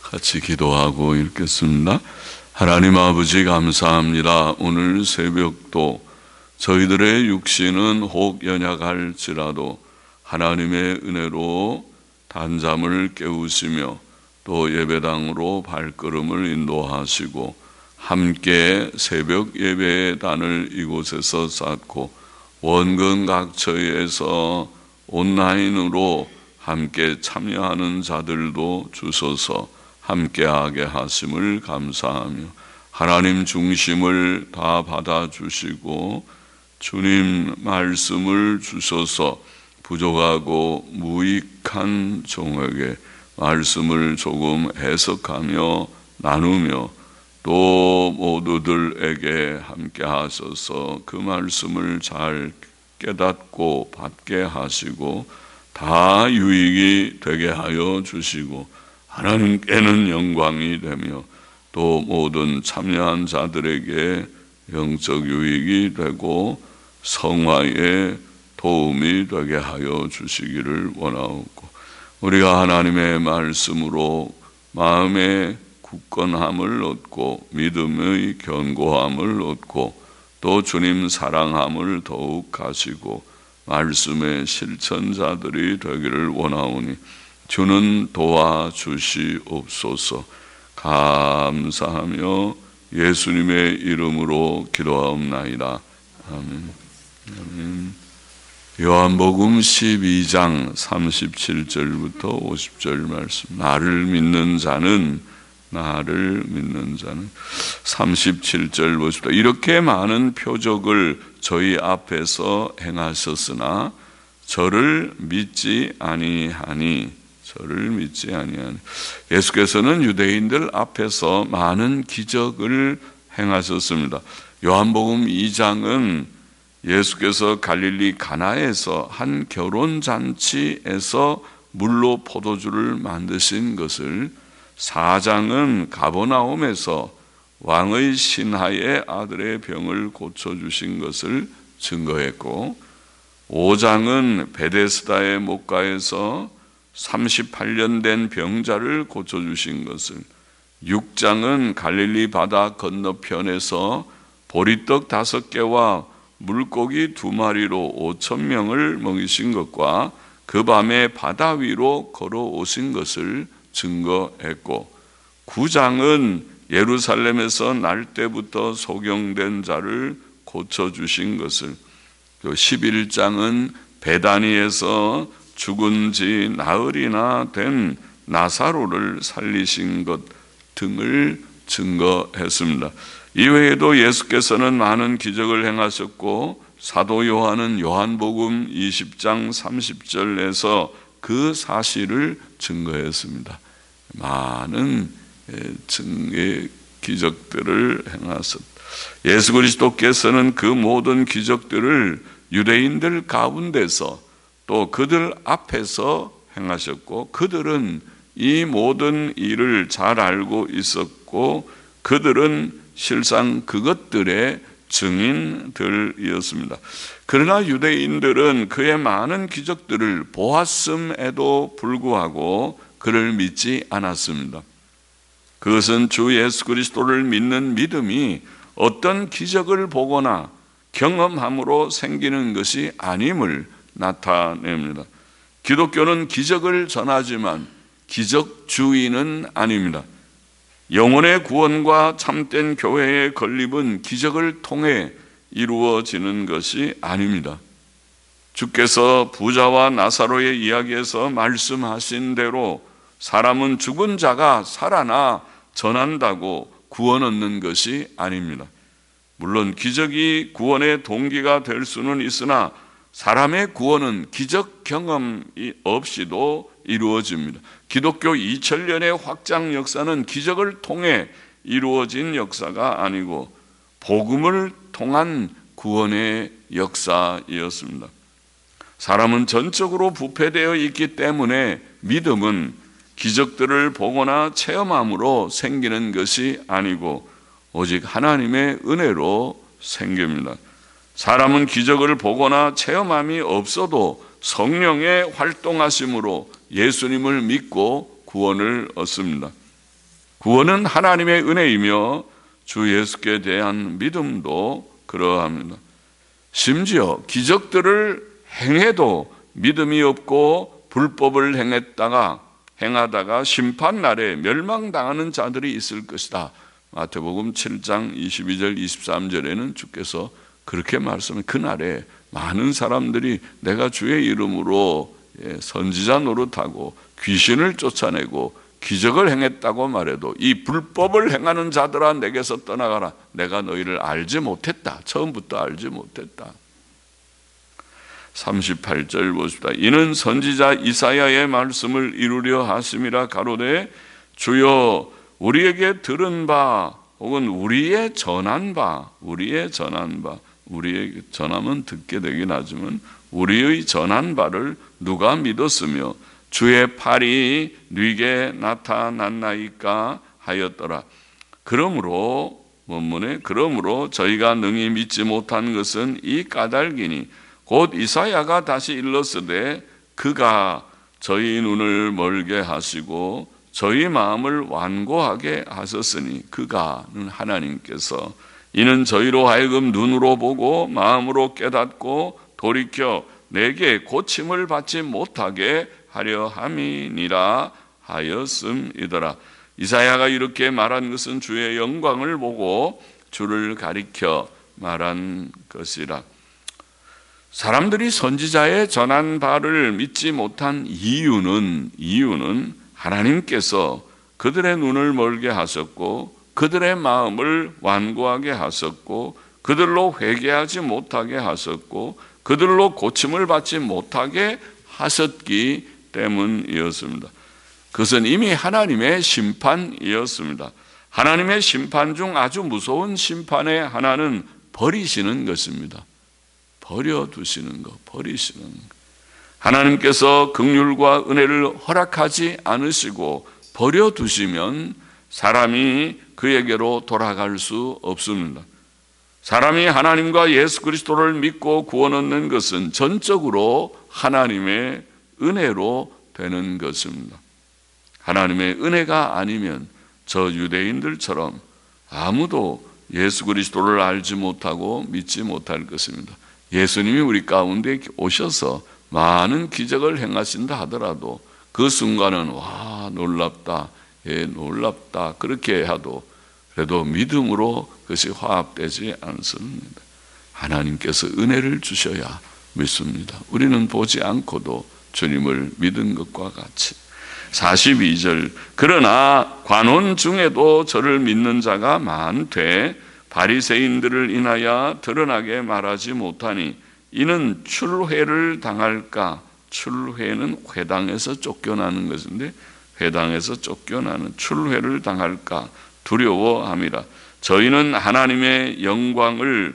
같이 기도하고 읽겠습니다. 하나님 아버지 감사합니다. 오늘 새벽도 저희들의 육신은 혹 연약할지라도 하나님의 은혜로 단잠을 깨우시며 또 예배당으로 발걸음을 인도하시고 함께 새벽 예배의 단을 이곳에서 쌓고 원근 각처에서 온라인으로 함께 참여하는 자들도 주셔서 함께하게 하심을 감사하며 하나님 중심을 다 받아주시고 주님 말씀을 주셔서 부족하고 무익한 종에게 말씀을 조금 해석하며 나누며 또 모두들에게 함께 하셔서 그 말씀을 잘 깨닫고 받게 하시고 다 유익이 되게 하여 주시고 하나님께는 영광이 되며 또 모든 참여한 자들에게 영적 유익이 되고 성화에 도움이 되게 하여 주시기를 원하옵고 우리가 하나님의 말씀으로 마음의 굳건함을 얻고 믿음의 견고함을 얻고 또 주님 사랑함을 더욱 가지고 말씀의 실천자들이 되기를 원하오니 주는 도와주시옵소서. 감사하며 예수님의 이름으로 기도하옵나이다. 아멘. 아멘. 요한복음 12장 37절부터 50절 말씀. 나를 믿는 자는 37절 보십시오. 이렇게 많은 표적을 저희 앞에서 행하셨으나 저를 믿지 아니하니. 예수께서는 유대인들 앞에서 많은 기적을 행하셨습니다. 요한복음 2장은 예수께서 갈릴리 가나에서 한 결혼잔치에서 물로 포도주를 만드신 것을, 4장은 가버나움에서 왕의 신하의 아들의 병을 고쳐주신 것을 증거했고, 5장은 베데스다의 목가에서 38년 된 병자를 고쳐주신 것을, 6장은 갈릴리 바다 건너편에서 보리떡 5개와 물고기 2마리로 5,000명을 먹이신 것과 그 밤에 바다 위로 걸어오신 것을 증거했고, 9장은 예루살렘에서 날 때부터 소경된 자를 고쳐주신 것을, 11장은 베다니에서 죽은 지 나흘이나 된 나사로를 살리신 것 등을 증거했습니다. 이외에도 예수께서는 많은 기적을 행하셨고 사도 요한은 요한복음 20장 30절에서 그 사실을 증거했습니다. 많은 증의 기적들을 행하셨다. 예수 그리스도께서는 그 모든 기적들을 유대인들 가운데서 또 그들 앞에서 행하셨고 그들은 이 모든 일을 잘 알고 있었고 그들은 실상 그것들의 증인들이었습니다. 그러나 유대인들은 그의 많은 기적들을 보았음에도 불구하고 그를 믿지 않았습니다. 그것은 주 예수 그리스도를 믿는 믿음이 어떤 기적을 보거나 경험함으로 생기는 것이 아님을 나타냅니다. 기독교는 기적을 전하지만 기적주의는 아닙니다. 영혼의 구원과 참된 교회의 건립은 기적을 통해 이루어지는 것이 아닙니다. 주께서 부자와 나사로의 이야기에서 말씀하신 대로 사람은 죽은 자가 살아나 전한다고 구원 얻는 것이 아닙니다. 물론 기적이 구원의 동기가 될 수는 있으나 사람의 구원은 기적 경험이 없이도 이루어집니다. 기독교 2000년의 확장 역사는 기적을 통해 이루어진 역사가 아니고 복음을 통한 구원의 역사였습니다. 사람은 전적으로 부패되어 있기 때문에 믿음은 기적들을 보거나 체험함으로 생기는 것이 아니고 오직 하나님의 은혜로 생깁니다. 사람은 기적을 보거나 체험함이 없어도 성령의 활동하심으로 예수님을 믿고 구원을 얻습니다. 구원은 하나님의 은혜이며 주 예수께 대한 믿음도 그러합니다. 심지어 기적들을 행해도 믿음이 없고 불법을 행하다가 심판날에 멸망당하는 자들이 있을 것이다. 마태복음 7장 22절 23절에는 주께서 그렇게 말씀해, 그날에 많은 사람들이 내가 주의 이름으로 선지자 노릇하고 귀신을 쫓아내고 기적을 행했다고 말해도 이 불법을 행하는 자들아 내게서 떠나가라. 내가 너희를 알지 못했다. 처음부터 알지 못했다. 38절 보십시다. 이는 선지자 이사야의 말씀을 이루려 하심이라 가로되 주여 우리에게 들은 바 혹은 우리의 전한 바 우리에게 전하면 듣게 되긴 하지만 우리의 전한 바를 누가 믿었으며 주의 팔이 네게 나타났나이까 하였더라. 그러므로 본문에 그러므로 저희가 능히 믿지 못한 것은 이 까닭이니 곧 이사야가 다시 일렀으되 그가 저희 눈을 멀게 하시고 저희 마음을 완고하게 하셨으니 그가는 하나님께서 이는 저희로 하여금 눈으로 보고 마음으로 깨닫고 돌이켜 내게 고침을 받지 못하게 하려 함이니라 하였음이더라. 이사야가 이렇게 말한 것은 주의 영광을 보고 주를 가리켜 말한 것이라. 사람들이 선지자의 전한 바를 믿지 못한 이유는 하나님께서 그들의 눈을 멀게 하셨고 그들의 마음을 완고하게 하셨고 그들로 회개하지 못하게 하셨고 그들로 고침을 받지 못하게 하셨기 때문이었습니다. 그것은 이미 하나님의 심판이었습니다. 하나님의 심판 중 아주 무서운 심판의 하나는 버리시는 것입니다. 버려두시는 것, 버리시는 것. 하나님께서 긍휼과 은혜를 허락하지 않으시고 버려두시면 사람이 그에게로 돌아갈 수 없습니다. 사람이 하나님과 예수 그리스도를 믿고 구원 얻는 것은 전적으로 하나님의 은혜로 되는 것입니다. 하나님의 은혜가 아니면 저 유대인들처럼 아무도 예수 그리스도를 알지 못하고 믿지 못할 것입니다. 예수님이 우리 가운데 오셔서 많은 기적을 행하신다 하더라도 그 순간은 와 놀랍다, 놀랍다 그렇게 해도 그래도 믿음으로 그것이 화합되지 않습니다. 하나님께서 은혜를 주셔야 믿습니다. 우리는 보지 않고도 주님을 믿은 것과 같이. 42절 그러나 관원 중에도 저를 믿는 자가 많되 바리새인들을 인하여 드러나게 말하지 못하니 이는 출회를 당할까. 출회는 회당에서 쫓겨나는 것인데 회당에서 쫓겨나는 출회를 당할까 두려워함이라. 저희는 하나님의 영광을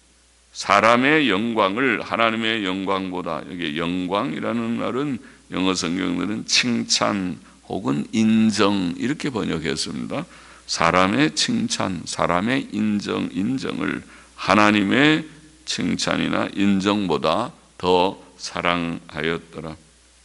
사람의 영광을 하나님의 영광보다, 여기 영광이라는 말은 영어 성경들은 칭찬 혹은 인정 이렇게 번역했습니다. 사람의 칭찬, 사람의 인정을 하나님의 칭찬이나 인정보다 더 사랑하였더라.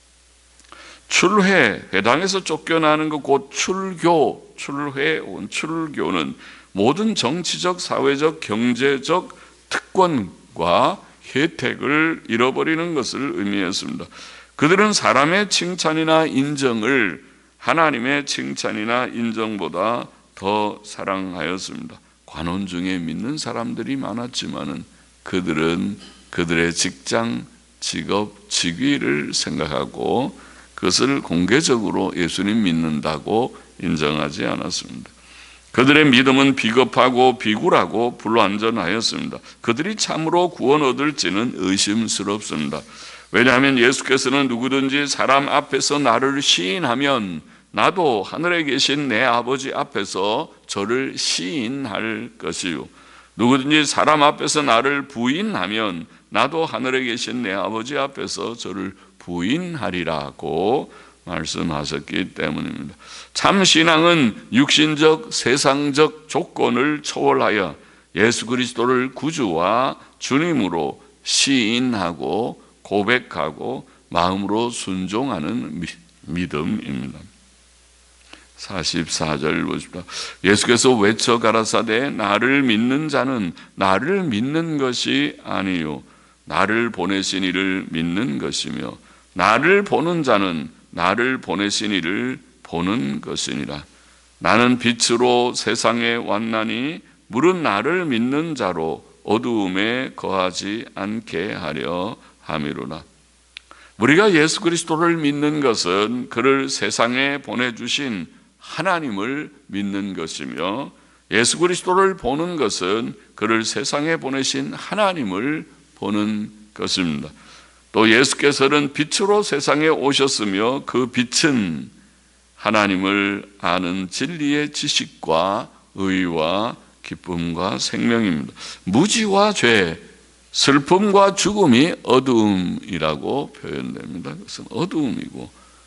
출회, 회당에서 쫓겨나는 것 곧 출교, 출교는 모든 정치적, 사회적, 경제적 특권과 혜택을 잃어버리는 것을 의미했습니다. 그들은 사람의 칭찬이나 인정을 하나님의 칭찬이나 인정보다 더 사랑하였습니다. 관원 중에 믿는 사람들이 많았지만은 그들은 그들의 직장, 직업, 직위를 생각하고 그것을 공개적으로 예수님 믿는다고 인정하지 않았습니다. 그들의 믿음은 비겁하고 비굴하고 불완전하였습니다. 그들이 참으로 구원 얻을지는 의심스럽습니다. 왜냐하면 예수께서는 누구든지 사람 앞에서 나를 시인하면 나도 하늘에 계신 내 아버지 앞에서 저를 시인할 것이요 누구든지 사람 앞에서 나를 부인하면 나도 하늘에 계신 내 아버지 앞에서 저를 부인하리라고 말씀하셨기 때문입니다. 참 신앙은 육신적 세상적 조건을 초월하여 예수 그리스도를 구주와 주님으로 시인하고 고백하고 마음으로 순종하는 믿음입니다. 44절 보십시오. 예수께서 외쳐 가라사대 나를 믿는 자는 나를 믿는 것이 아니요 나를 보내신 이를 믿는 것이며 나를 보는 자는 나를 보내신 이를 보는 것이니라. 나는 빛으로 세상에 왔나니 물은 나를 믿는 자로 어두움에 거하지 않게 하려 함이로라. 우리가 예수 그리스도를 믿는 것은 그를 세상에 보내주신 하나님을 믿는 것이며 예수 그리스도를 보는 것은 그를 세상에 보내신 하나님을 보는 것입니다. 또 예수께서는 빛으로 세상에 오셨으며 그 빛은 하나님을 아는 진리의 지식과 의와 기쁨과 생명입니다. 무지와 죄, 슬픔과 죽음이 어두움이라고 표현됩니다. 그것은 어두움이고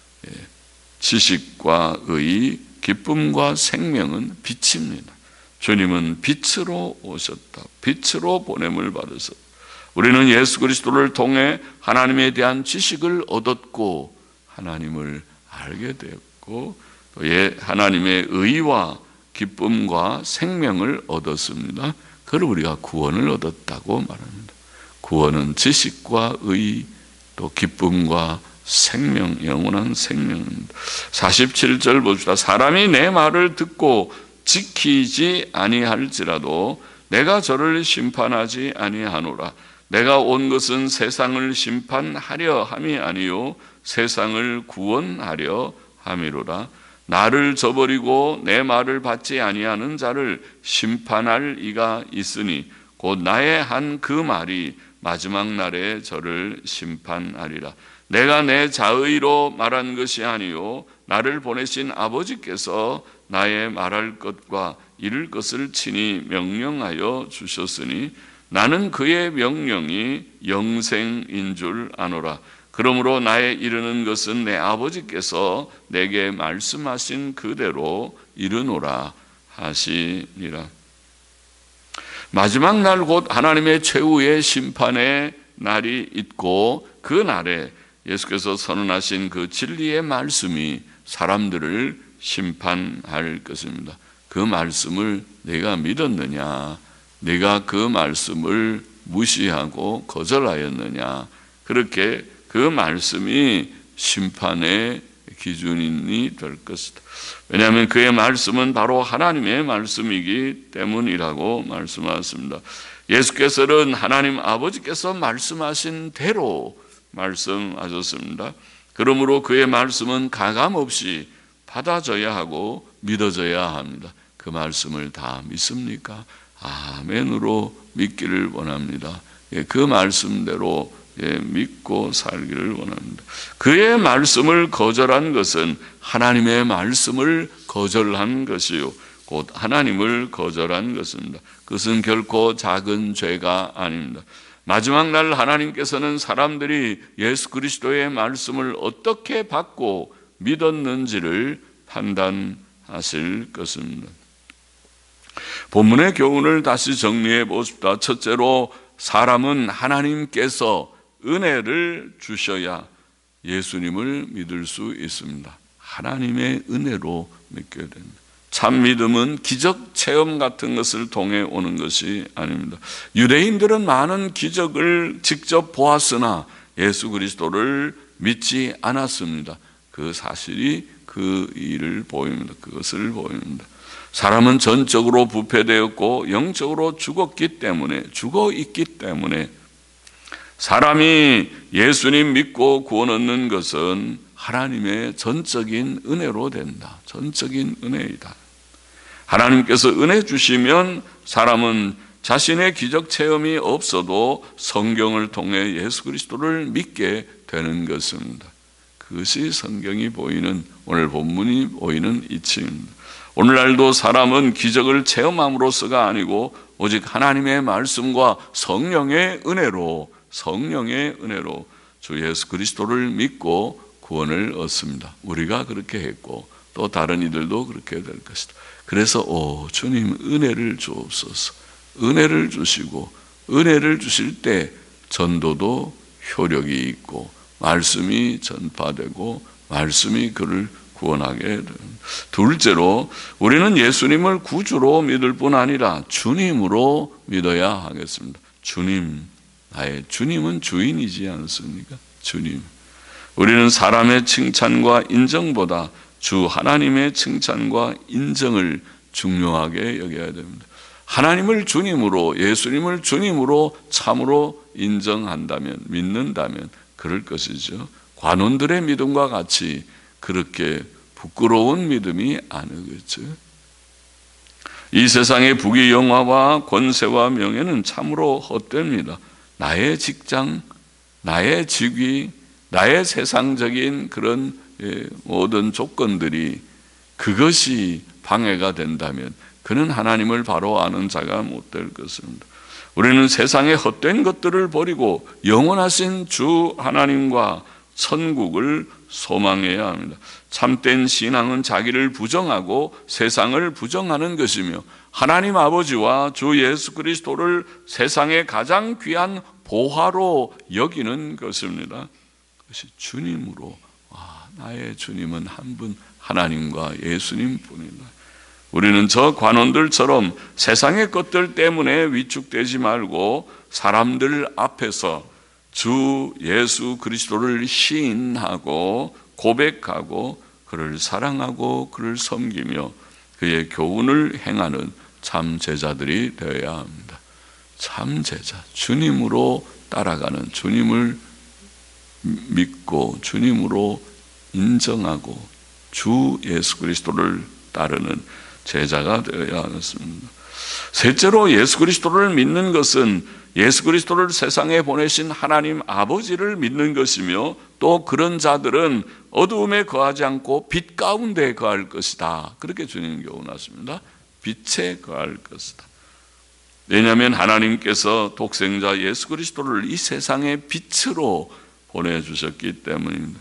지식과 의, 기쁨과 생명은 빛입니다. 주님은 빛으로 오셨다. 빛으로 보냄을 받으셨다. 우리는 예수 그리스도를 통해 하나님에 대한 지식을 얻었고 하나님을 알게 되었고 또 하나님의 의와 기쁨과 생명을 얻었습니다. 그걸 우리가 구원을 얻었다고 말합니다. 구원은 지식과 의, 또 기쁨과 생명, 영원한 생명입니다. 47절 봅시다. 사람이 내 말을 듣고 지키지 아니할지라도 내가 저를 심판하지 아니하노라. 내가 온 것은 세상을 심판하려 함이 아니요 세상을 구원하려 함이로라. 나를 저버리고 내 말을 받지 아니하는 자를 심판할 이가 있으니 곧 나의 한 그 말이 마지막 날에 저를 심판하리라. 내가 내 자의로 말한 것이 아니요 나를 보내신 아버지께서 나의 말할 것과 이룰 것을 친히 명령하여 주셨으니 나는 그의 명령이 영생인 줄 아노라. 그러므로 나의 이르는 것은 내 아버지께서 내게 말씀하신 그대로 이르노라 하시니라. 마지막 날 곧 하나님의 최후의 심판의 날이 있고 그 날에 예수께서 선언하신 그 진리의 말씀이 사람들을 심판할 것입니다. 그 말씀을 내가 믿었느냐, 내가 그 말씀을 무시하고 거절하였느냐, 그렇게 그 말씀이 심판의 기준이 될 것이다. 왜냐하면 그의 말씀은 바로 하나님의 말씀이기 때문이라고 말씀하셨습니다. 예수께서는 하나님 아버지께서 말씀하신 대로 말씀하셨습니다. 그러므로 그의 말씀은 가감없이 받아져야 하고 믿어져야 합니다. 그 말씀을 다 믿습니까? 아멘으로 믿기를 원합니다. 그 말씀대로 믿고 살기를 원합니다. 그의 말씀을 거절한 것은 하나님의 말씀을 거절한 것이요 곧 하나님을 거절한 것입니다. 그것은 결코 작은 죄가 아닙니다. 마지막 날 하나님께서는 사람들이 예수 그리스도의 말씀을 어떻게 받고 믿었는지를 판단하실 것입니다. 본문의 교훈을 다시 정리해 보십시다. 첫째로 사람은 하나님께서 은혜를 주셔야 예수님을 믿을 수 있습니다. 하나님의 은혜로 믿게 됩니다. 참 믿음은 기적 체험 같은 것을 통해 오는 것이 아닙니다. 유대인들은 많은 기적을 직접 보았으나 예수 그리스도를 믿지 않았습니다. 그 사실이 그 일을 보입니다. 그것을 보입니다. 사람은 전적으로 부패되었고 영적으로 죽어 있기 때문에 사람이 예수님 믿고 구원 얻는 것은 하나님의 전적인 은혜로 된다. 전적인 은혜이다. 하나님께서 은혜 주시면 사람은 자신의 기적 체험이 없어도 성경을 통해 예수 그리스도를 믿게 되는 것입니다. 그것이 성경이 보이는, 오늘 본문이 보이는 이치입니다. 오늘날도 사람은 기적을 체험함으로써가 아니고 오직 하나님의 말씀과 성령의 은혜로 주 예수 그리스도를 믿고 구원을 얻습니다. 우리가 그렇게 했고 또 다른 이들도 그렇게 될 것이다. 그래서 주님 은혜를 주옵소서. 은혜를 주시고 은혜를 주실 때 전도도 효력이 있고 말씀이 전파되고 말씀이 그를 구원하게 됩니다. 둘째로 우리는 예수님을 구주로 믿을 뿐 아니라 주님으로 믿어야 하겠습니다. 주님, 나의 주님은 주인이지 않습니까? 주님. 우리는 사람의 칭찬과 인정보다 주 하나님의 칭찬과 인정을 중요하게 여겨야 됩니다. 하나님을 주님으로, 예수님을 주님으로 참으로 인정한다면, 믿는다면 그럴 것이죠. 관원들의 믿음과 같이 그렇게 부끄러운 믿음이 아니겠죠. 이 세상의 부귀 영화와 권세와 명예는 참으로 헛됩니다. 나의 직장, 나의 직위, 나의 세상적인 그런 모든 조건들이 그것이 방해가 된다면 그는 하나님을 바로 아는 자가 못 될 것입니다. 우리는 세상의 헛된 것들을 버리고 영원하신 주 하나님과 천국을 소망해야 합니다. 참된 신앙은 자기를 부정하고 세상을 부정하는 것이며 하나님 아버지와 주 예수 그리스도를 세상의 가장 귀한 보화로 여기는 것입니다. 그것이 주님으로, 나의 주님은 한 분 하나님과 예수님 뿐이다. 우리는 저 관원들처럼 세상의 것들 때문에 위축되지 말고 사람들 앞에서 주 예수 그리스도를 시인하고 고백하고 그를 사랑하고 그를 섬기며 그의 교훈을 행하는 참 제자들이 되어야 합니다. 참 제자, 주님으로 따라가는, 주님을 믿고 주님으로 인정하고 주 예수 그리스도를 따르는 제자가 되어야 하겠습니다. 셋째로 예수 그리스도를 믿는 것은 예수 그리스도를 세상에 보내신 하나님 아버지를 믿는 것이며 또 그런 자들은 어두움에 거하지 않고 빛 가운데 거할 것이다. 그렇게 주님 교훈하십니다. 빛에 거할 것이다. 왜냐하면 하나님께서 독생자 예수 그리스도를 이 세상의 빛으로 보내주셨기 때문입니다.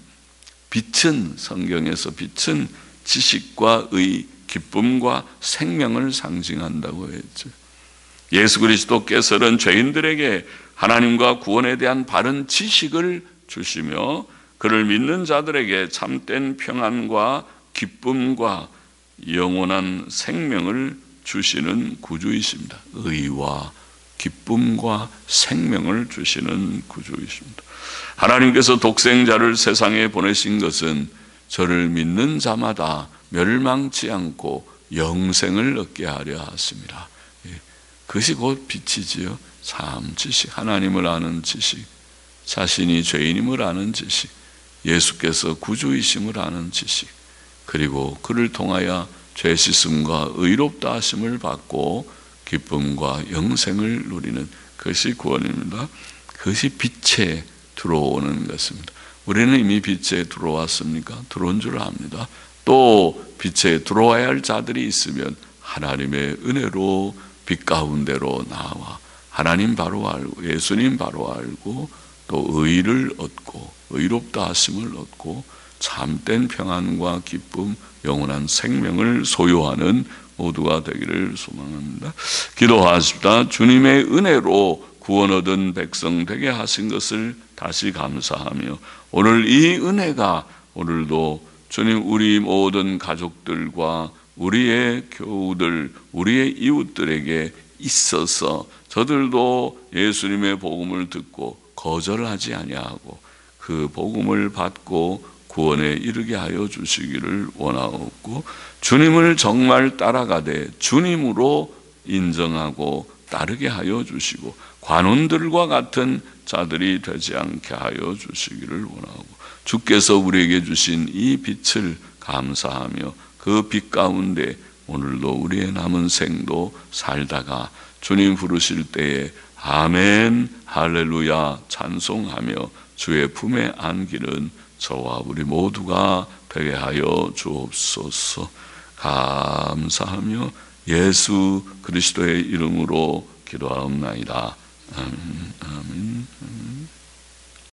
빛은, 성경에서 빛은 지식과 의, 기쁨과 생명을 상징한다고 했죠. 예수 그리스도께서는 죄인들에게 하나님과 구원에 대한 바른 지식을 주시며 그를 믿는 자들에게 참된 평안과 기쁨과 영원한 생명을 주시는 구주이십니다. 의와 기쁨과 생명을 주시는 구주이십니다. 하나님께서 독생자를 세상에 보내신 것은 저를 믿는 자마다 멸망치 않고 영생을 얻게 하려 하십니다. 그것이 곧 빛이지요. 참 지식, 하나님을 아는 지식, 자신이 죄인임을 아는 지식, 예수께서 구주이심을 아는 지식, 그리고 그를 통하여 죄 씻음과 의롭다 하심을 받고 기쁨과 영생을 누리는 그것이 구원입니다. 그것이 빛에 들어오는 것입니다. 우리는 이미 빛에 들어왔습니까? 들어온 줄 압니다. 또 빛에 들어와야 할 자들이 있으면 하나님의 은혜로 빛 가운데로 나와 하나님 바로 알고 예수님 바로 알고 또 의를 얻고 의롭다 하심을 얻고 참된 평안과 기쁨, 영원한 생명을 소유하는 모두가 되기를 소망합니다. 기도하십시다. 주님의 은혜로 구원 얻은 백성 되게 하신 것을 다시 감사하며 오늘 이 은혜가 오늘도 주님 우리 모든 가족들과 우리의 교우들, 우리의 이웃들에게 있어서 저들도 예수님의 복음을 듣고 거절하지 아니하고 그 복음을 받고 구원에 이르게 하여 주시기를 원하옵고 주님을 정말 따라가되 주님으로 인정하고 따르게 하여 주시고 관원들과 같은 자들이 되지 않게 하여 주시기를 원하고 주께서 우리에게 주신 이 빛을 감사하며 그 빛 가운데 오늘도 우리의 남은 생도 살다가 주님 부르실 때에 아멘 할렐루야 찬송하며 주의 품에 안기는 저와 우리 모두가 되게 하여 주옵소서. 감사하며 예수 그리스도의 이름으로 기도하옵나이다. 아멘. 아멘. 아멘.